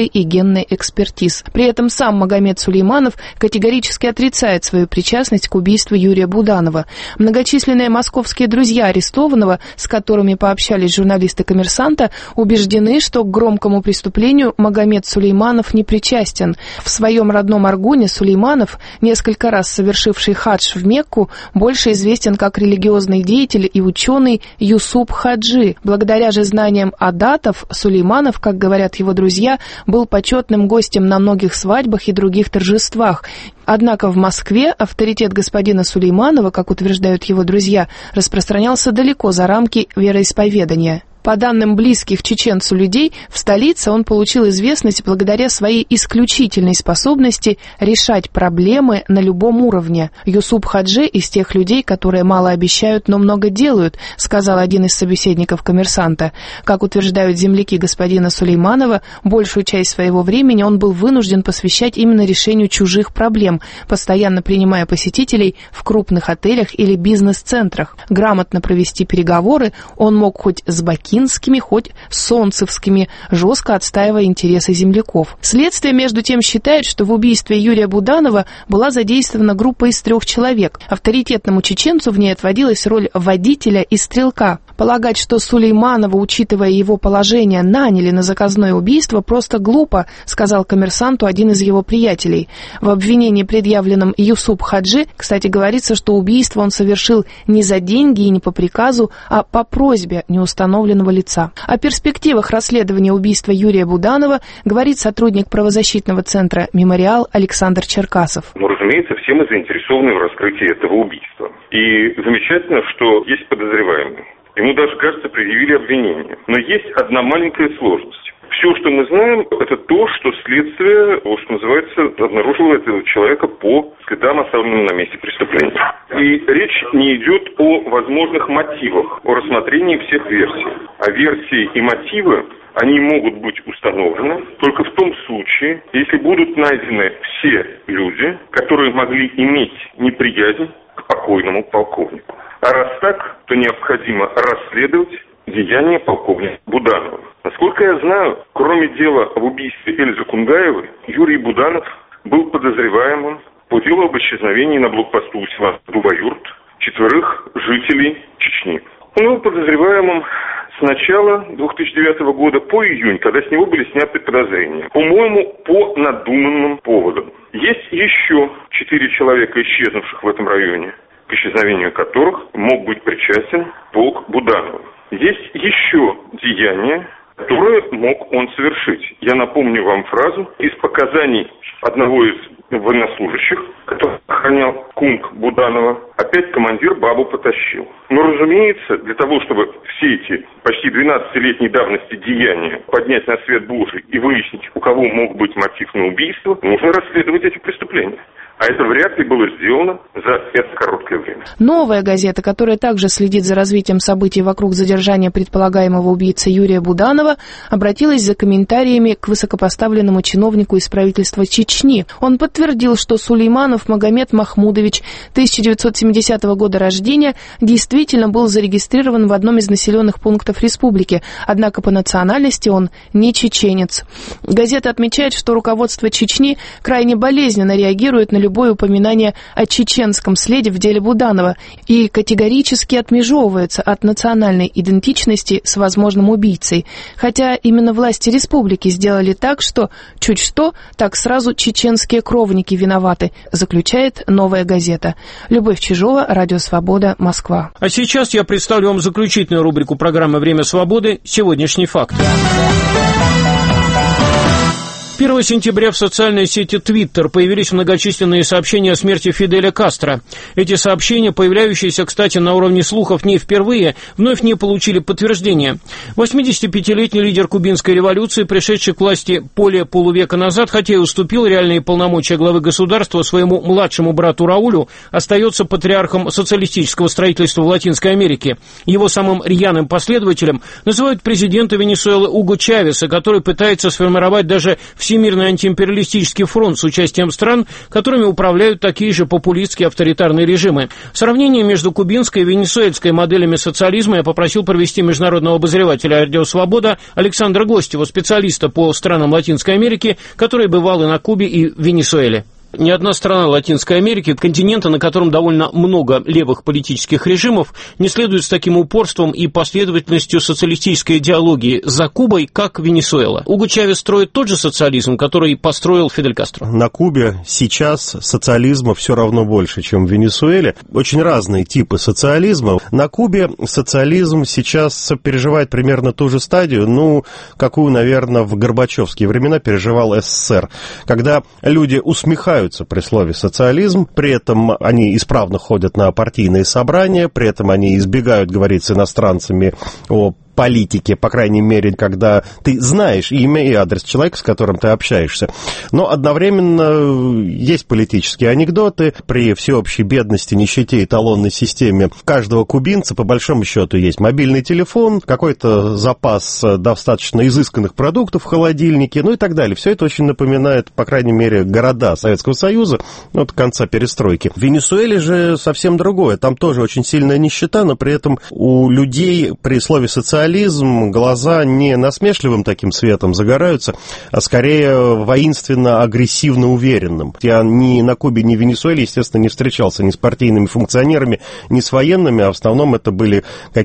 военной экспертиз. При этом сам Магомед Сулейманов категорически отрицает свою причастность к убийству Юрия Буданова. Многочисленные московские друзья арестованного, с которыми пообщались журналисты «Коммерсанта», убеждены, что к громкому преступлению Магомед Сулейманов не причастен. В своем родном Аргуне Сулейманов, несколько раз совершивший хадж в Мекку, больше известен как религиозный деятель и ученый Юсуп Хаджи. Благодаря же знаниям адатов, Сулейманов, как говорят его друзья, был почетным гостем на многих свадьбах и других торжествах. Однако в Москве авторитет господина Сулейманова, как утверждают его друзья, распространялся далеко за рамки вероисповедания. По данным близких чеченцу людей, в столице он получил известность благодаря своей исключительной способности решать проблемы на любом уровне. Юсуп Хаджи из тех людей, которые мало обещают, но много делают, сказал один из собеседников «Коммерсанта». Как утверждают земляки господина Сулейманова, большую часть своего времени он был вынужден посвящать именно решению чужих проблем, постоянно принимая посетителей в крупных отелях или бизнес-центрах. Грамотно провести переговоры он мог хоть с Бакинскими, хоть солнцевскими, жестко отстаивая интересы земляков. Следствие, между тем, считает, что в убийстве Юрия Буданова была задействована группа из трех человек. Авторитетному чеченцу в ней отводилась роль водителя и стрелка. Полагать, что Сулейманова, учитывая его положение, наняли на заказное убийство, просто глупо, сказал «Коммерсанту» один из его приятелей. В обвинении, предъявленном Юсуп Хаджи, кстати, говорится, что убийство он совершил не за деньги и не по приказу, а по просьбе неустановленного лица. О перспективах расследования убийства Юрия Буданова говорит сотрудник правозащитного центра «Мемориал» Александр Черкасов. Ну, разумеется, все мы заинтересованы в раскрытии этого убийства. И замечательно, что есть подозреваемый. Ему даже, кажется, предъявили обвинение. Но есть одна маленькая сложность. Все, что мы знаем, это то, что следствие, что называется, обнаружило этого человека по следам, оставленным на месте преступления. И речь не идет о возможных мотивах, о рассмотрении всех версий. А версии и мотивы, они могут быть установлены только в том случае, если будут найдены все люди, которые могли иметь неприязнь к покойному полковнику. А раз так, то необходимо расследовать деяния полковника Буданова. Насколько я знаю, кроме дела об убийстве Эльзы Кунгаевой, Юрий Буданов был подозреваемым по делу об исчезновении на блокпосту у села Дубаюрт четверых жителей Чечни. Он был подозреваемым с начала две тысячи девятого года по июнь, когда с него были сняты подозрения. По-моему, по надуманным поводам. Есть еще четыре человека, исчезнувших в этом районе, к исчезновению которых мог быть причастен полк Буданова. Есть еще деяния, которые мог он совершить. Я напомню вам фразу из показаний одного из военнослужащих, который охранял кунг Буданова. Опять командир бабу потащил. Но, разумеется, для того, чтобы все эти почти двенадцатилетней давности деяния поднять на свет Божий и выяснить, у кого мог быть мотив на убийство, нужно расследовать эти преступления. А это вряд ли было сделано за это короткое время. Новая газета, которая также следит за развитием событий вокруг задержания предполагаемого убийцы Юрия Буданова, обратилась за комментариями к высокопоставленному чиновнику из правительства Чечни. Он подтвердил, что Сулейманов Магомед Махмудович, тысяча девятьсот семидесятого года рождения, действительно был зарегистрирован в одном из населенных пунктов республики, однако по национальности он не чеченец. Газета отмечает, что руководство Чечни крайне болезненно реагирует на любое упоминание о чеченском следе в деле Буданова и категорически отмежевывается от национальной идентичности с возможным убийцей. Хотя именно власти республики сделали так, что чуть что, так сразу чеченские кровники виноваты, заключает «Новая газета». Любовь Чижова, Радио Свобода, Москва. А сейчас я представлю вам заключительную рубрику программы «Время свободы. Сегодняшний факт». первого сентября в социальной сети Twitter появились многочисленные сообщения о смерти Фиделя Кастро. Эти сообщения, появляющиеся, кстати, на уровне слухов не впервые, вновь не получили подтверждения. восьмидесятипятилетний лидер кубинской революции, пришедший к власти более полувека назад, хотя и уступил реальные полномочия главы государства своему младшему брату Раулю, остается патриархом социалистического строительства в Латинской Америке. Его самым рьяным последователем называют президента Венесуэлы Уго Чавеса, который пытается сформировать даже в Всемирный антиимпериалистический фронт с участием стран, которыми управляют такие же популистские авторитарные режимы. Сравнение между кубинской и венесуэльской моделями социализма я попросил провести международного обозревателя «Радио Свобода» Александра Гостева, специалиста по странам Латинской Америки, который бывал и на Кубе, и в Венесуэле. Ни одна страна Латинской Америки, континента, на котором довольно много левых политических режимов, не следует с таким упорством и последовательностью социалистической идеологии за Кубой, как Венесуэла. Уго Чавес строит тот же социализм, который построил Фидель Кастро. На Кубе сейчас социализма все равно больше, чем в Венесуэле. Очень разные типы социализма. На Кубе социализм сейчас переживает примерно ту же стадию, ну, какую, наверное, в горбачевские времена переживал СССР, когда люди усмехаются при слове «социализм», при этом они исправно ходят на партийные собрания, при этом они избегают говорить с иностранцами о политике, по крайней мере, когда ты знаешь имя и адрес человека, с которым ты общаешься. Но одновременно есть политические анекдоты. При всеобщей бедности, нищете и талонной системе каждого кубинца, по большому счету, есть мобильный телефон, какой-то запас достаточно изысканных продуктов в холодильнике, ну и так далее. Все это очень напоминает, по крайней мере, города Советского Союза от конца перестройки. В Венесуэле же совсем другое. Там тоже очень сильная нищета, но при этом у людей при слове «социализм» глаза не насмешливым таким светом загораются, а скорее воинственно, агрессивно уверенным. Я ни на Кубе, ни в Венесуэле, естественно, не встречался ни с партийными функционерами, ни с военными, а в основном это были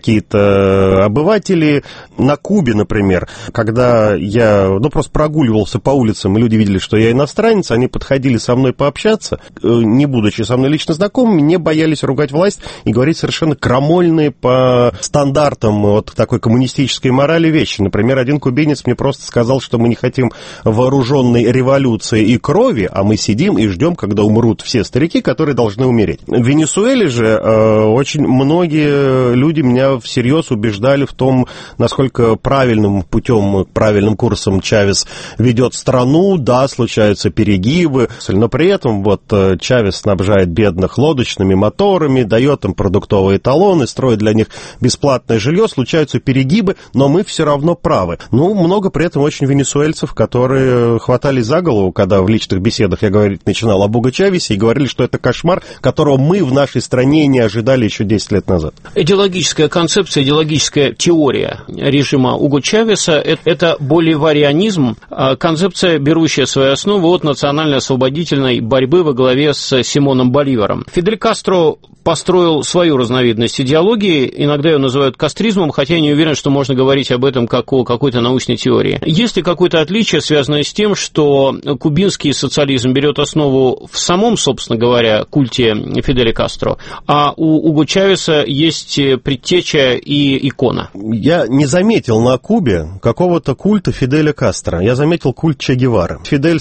какие-то обыватели. На Кубе, например, когда я ну, просто прогуливался по улицам, и люди видели, что я иностранец, они подходили со мной пообщаться, не будучи со мной лично знакомыми, не боялись ругать власть и говорить совершенно крамольные по стандартам вот такой коммунистической морали вещи. Например, один кубинец мне просто сказал, что мы не хотим вооруженной революции и крови, а мы сидим и ждем, когда умрут все старики, которые должны умереть. В Венесуэле же э, очень многие люди меня всерьез убеждали в том, насколько правильным путем, правильным курсом Чавес ведет страну. Да, случаются перегибы, но при этом вот Чавес снабжает бедных лодочными моторами, дает им продуктовые талоны, строит для них бесплатное жилье, случаются перегибы, но мы все равно правы. Ну, много при этом очень венесуэльцев, которые хватались за голову, когда в личных беседах я говорить начинал об Уго Чавесе, и говорили, что это кошмар, которого мы в нашей стране не ожидали еще десять лет назад. Идеологическая концепция, идеологическая теория режима Уго Чавеса – это боливарианизм, концепция, берущая свою основу от национально-освободительной борьбы во главе с Симоном Боливаром. Фидель Кастро построил свою разновидность идеологии, иногда ее называют кастризмом, хотя я не уверен, что можно говорить об этом как о какой-то научной теории. Есть ли какое-то отличие, связанное с тем, что кубинский социализм берет основу в самом, собственно говоря, культе Фиделя Кастро, а у Уго Чавеса есть предтеча и икона? Я не заметил на Кубе какого-то культа Фиделя Кастро. Я заметил культ Че Гевары. Фидель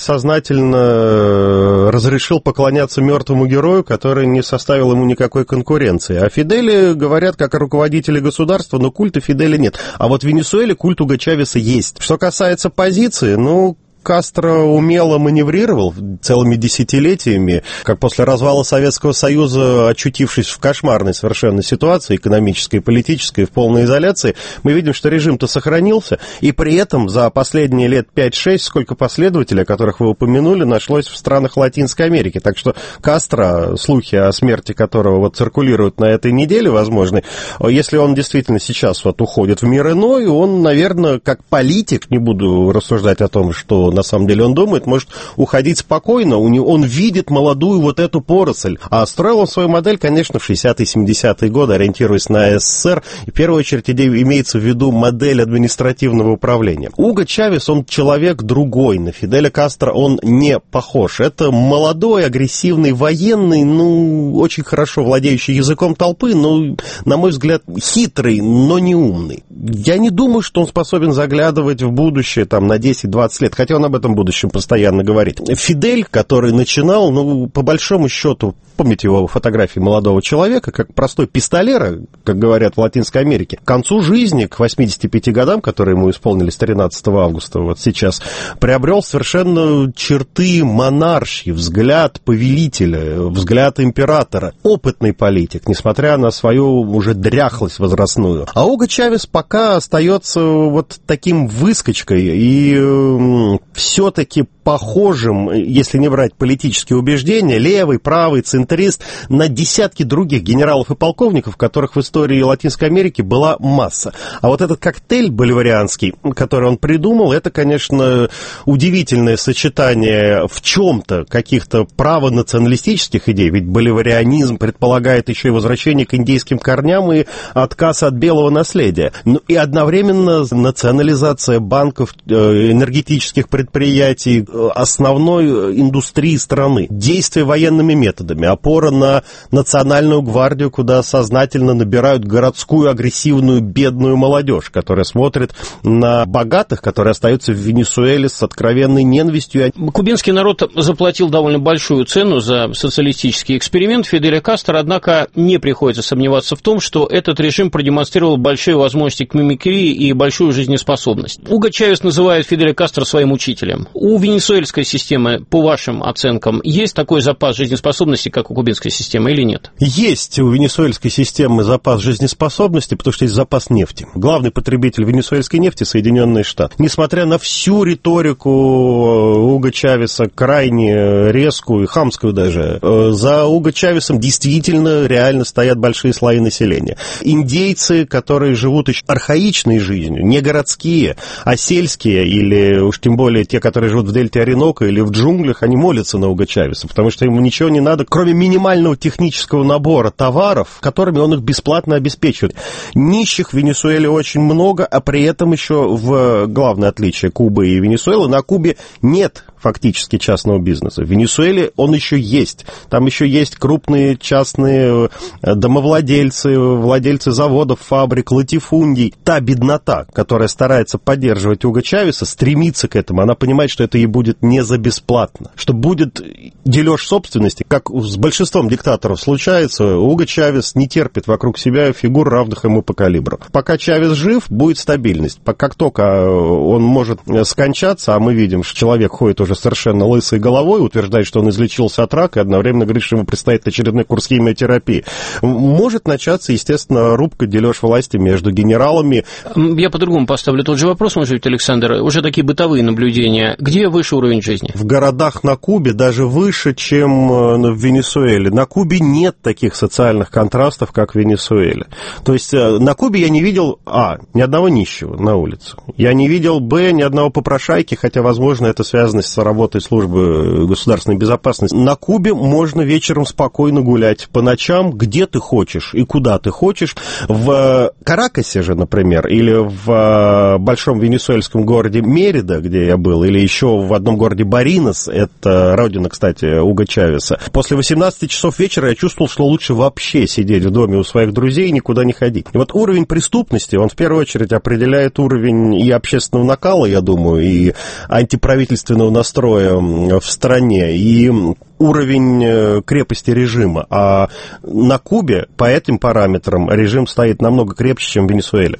сознательно разрешил поклоняться мертвому герою, который не составил ему никакого конкуренции. О Фиделе говорят как о руководителе государства, но культа Фиделя нет. А вот в Венесуэле культ Уго Чавеса есть. Что касается позиции, ну... Кастро умело маневрировал целыми десятилетиями, как после развала Советского Союза, очутившись в кошмарной совершенно ситуации, экономической и политической, в полной изоляции, мы видим, что режим-то сохранился, и при этом за последние лет пять-шесть, сколько последователей, о которых вы упомянули, нашлось в странах Латинской Америки. Так что Кастро, слухи о смерти которого вот циркулируют на этой неделе, возможно, если он действительно сейчас вот уходит в мир иной, он, наверное, как политик, не буду рассуждать о том, что на самом деле он думает, может уходить спокойно, у него, он видит молодую вот эту поросль. А строил он свою модель, конечно, в шестидесятые-семидесятые годы, ориентируясь на СССР, и в первую очередь имеется в виду модель административного управления. Уго Чавес, он человек другой, на Фиделя Кастро он не похож. Это молодой, агрессивный военный, ну, очень хорошо владеющий языком толпы, но, на мой взгляд, хитрый, но не умный. Я не думаю, что он способен заглядывать в будущее там, на десять-двадцать лет, хотя он об этом будущем постоянно говорит. Фидель, который начинал, ну, по большому счету, вспомните его фотографии молодого человека, как простой пистолера, как говорят в Латинской Америке. К концу жизни, к восьмидесяти пяти годам, которые ему исполнились тринадцатого августа, вот сейчас, приобрел совершенно черты монарши, взгляд повелителя, взгляд императора. Опытный политик, несмотря на свою уже дряхлость возрастную. А Уго Чавес пока остается вот таким выскочкой и э, все-таки похожим, если не брать политические убеждения, левый, правый, центрист, на десятки других генералов и полковников, которых в истории Латинской Америки была масса. А вот этот коктейль боливарианский, который он придумал, это, конечно, удивительное сочетание в чем-то каких-то правонационалистических идей, ведь боливарианизм предполагает еще и возвращение к индейским корням и отказ от белого наследия. Ну и одновременно национализация банков, энергетических предприятий, основной индустрии страны, действия военными методами, опора на национальную гвардию, куда сознательно набирают городскую агрессивную бедную молодежь, которая смотрит на богатых, которые остаются в Венесуэле с откровенной ненавистью. Кубинский народ заплатил довольно большую цену за социалистический эксперимент Фиделя Кастро, однако не приходится сомневаться в том, что этот режим продемонстрировал большие возможности к мимикрии и большую жизнеспособность. Уго Чавес называет Фиделя Кастро своим учителем. У венесуэльской системы, по вашим оценкам, есть такой запас жизнеспособности, как у кубинской системы, или нет? Есть у венесуэльской системы запас жизнеспособности, потому что есть запас нефти. Главный потребитель венесуэльской нефти — Соединенные Штаты. Несмотря на всю риторику Уго Чавеса, крайне резкую и хамскую даже, за Уго Чавесом действительно реально стоят большие слои населения. Индейцы, которые живут еще архаичной жизнью, не городские, а сельские, или уж тем более те, которые живут в дельте Оренока или в джунглях, они молятся на Уго Чавеса, потому что ему ничего не надо, кроме минимального технического набора товаров, которыми он их бесплатно обеспечивает. Нищих в Венесуэле очень много, а при этом еще в главное отличие Кубы и Венесуэлы, на Кубе нет фактически частного бизнеса. В Венесуэле он еще есть. Там еще есть крупные частные домовладельцы, владельцы заводов, фабрик, латифундий. Та беднота, которая старается поддерживать Уго Чавеса, стремится к этому. Она понимает, что это ей будет не за бесплатно. Что будет дележ собственности, как с большинством диктаторов случается, Уго Чавес не терпит вокруг себя фигур, равных ему по калибру. Пока Чавес жив, будет стабильность. Как только он может скончаться, а мы видим, что человек ходит уже совершенно лысой головой, утверждает, что он излечился от рака, и одновременно говорит, что ему предстоит очередной курс химиотерапии, может начаться, естественно, рубка, дележ власти между генералами. Я по-другому поставлю тот же вопрос, может быть, Александр, уже такие бытовые наблюдения. Где выше уровень жизни? В городах на Кубе даже выше, чем в Венесуэле. На Кубе нет таких социальных контрастов, как в Венесуэле. То есть на Кубе я не видел, а, ни одного нищего на улице. Я не видел, б, ни одного попрошайки, хотя, возможно, это связано с работой службы государственной безопасности. На Кубе можно вечером спокойно гулять по ночам, где ты хочешь и куда ты хочешь. В Каракасе же, например, или в большом венесуэльском городе Мерида, где я был, или еще в одном городе Баринос, это родина, кстати, Уго Чавеса, после восемнадцати часов вечера я чувствовал, что лучше вообще сидеть в доме у своих друзей и никуда не ходить. И вот уровень преступности, он в первую очередь определяет уровень и общественного накала, я думаю, и антиправительственного настроя в стране, и уровень крепости режима. А на Кубе по этим параметрам режим стоит намного крепче, чем в Венесуэле.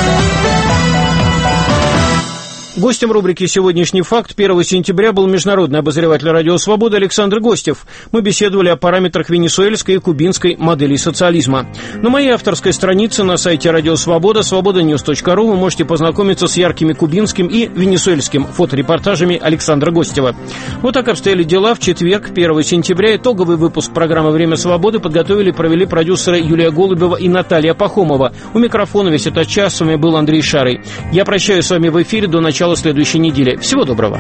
Гостем рубрики «Сегодняшний факт» первого сентября был международный обозреватель «Радио Свобода» Александр Гостев. Мы беседовали о параметрах венесуэльской и кубинской моделей социализма. На моей авторской странице на сайте «Радио Свобода» свобода ньюс точка ру вы можете познакомиться с яркими кубинским и венесуэльским фоторепортажами Александра Гостева. Вот так обстояли дела в четверг, первого сентября. Итоговый выпуск программы «Время свободы» подготовили и провели продюсеры Юлия Голубева и Наталья Пахомова. У микрофона весь этот час с вами был Андрей Шарый. Я прощаюсь с вами в эфире до начала начала следующей недели. Всего доброго.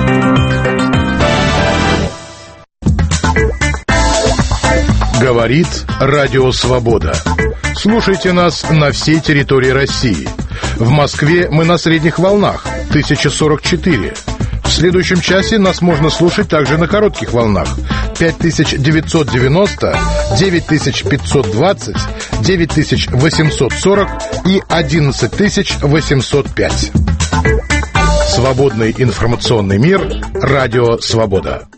Говорит Радио Свобода. Слушайте нас на всей территории России. В Москве мы на средних волнах тысяча сорок четыре. В следующем часе нас можно слушать также на коротких волнах пять тысяч девятьсот девяносто, девять тысяч пятьсот двадцать, девять тысяч восемьсот сорок и одиннадцать тысяч восемьсот пять. Свободный информационный мир. Радио Свобода.